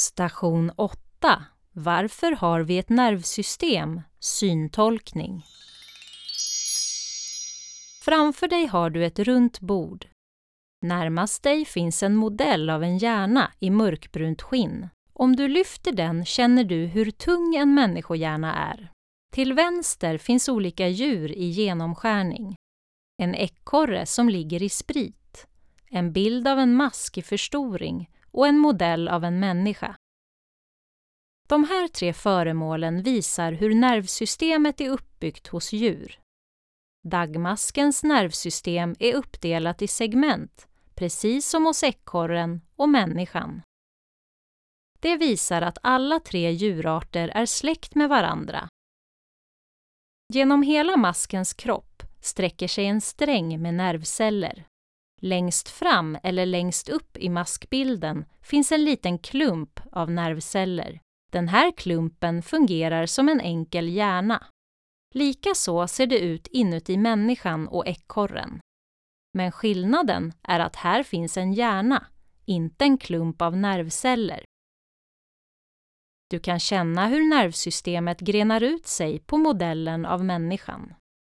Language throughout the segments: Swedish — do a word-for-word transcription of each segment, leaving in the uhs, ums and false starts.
Station åtta. Varför har vi ett nervsystem? Syntolkning. Framför dig har du ett runt bord. Närmast dig finns en modell av en hjärna i mörkbrunt skinn. Om du lyfter den känner du hur tung en människohjärna är. Till vänster finns olika djur i genomskärning. En ekorre som ligger i sprit. En bild av en mask i förstoring och en modell av en människa. De här tre föremålen visar hur nervsystemet är uppbyggt hos djur. Dagmaskens nervsystem är uppdelat i segment, precis som hos ekorren och människan. Det visar att alla tre djurarter är släkt med varandra. Genom hela maskens kropp sträcker sig en sträng med nervceller. Längst fram eller längst upp i maskbilden finns en liten klump av nervceller. Den här klumpen fungerar som en enkel hjärna. Likaså ser det ut inuti människan och ekorren. Men skillnaden är att här finns en hjärna, inte en klump av nervceller. Du kan känna hur nervsystemet grenar ut sig på modellen av människan.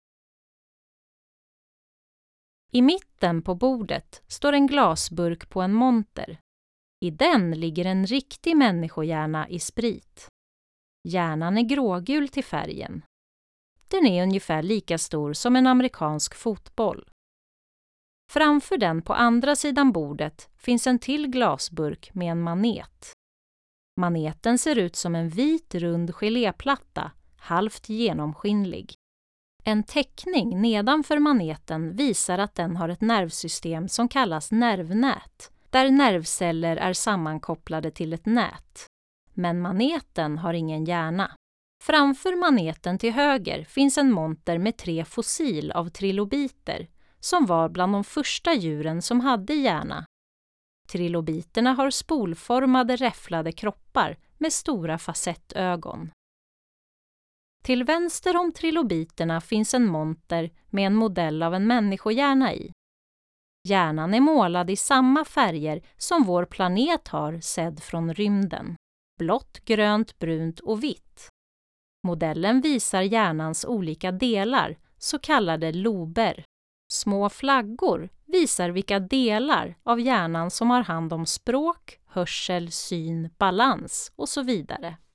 I mitten på bordet står en glasburk på en monter. I den ligger en riktig människohjärna i sprit. Hjärnan är grågul till färgen. Den är ungefär lika stor som en amerikansk fotboll. Framför den på andra sidan bordet finns en till glasburk med en manet. Maneten ser ut som en vit rund geléplatta, halvt genomskinlig. En teckning nedanför maneten visar att den har ett nervsystem som kallas nervnät, där nervceller är sammankopplade till ett nät. Men maneten har ingen hjärna. Framför maneten till höger finns en monter med tre fossil av trilobiter, som var bland de första djuren som hade hjärna. Trilobiterna har spolformade räfflade kroppar med stora facettögon. Till vänster om trilobiterna finns en monter med en modell av en människohjärna i. Hjärnan är målad i samma färger som vår planet har sedd från rymden. Blått, grönt, brunt och vitt. Modellen visar hjärnans olika delar, så kallade lober. Små flaggor visar vilka delar av hjärnan som har hand om språk, hörsel, syn, balans och så vidare.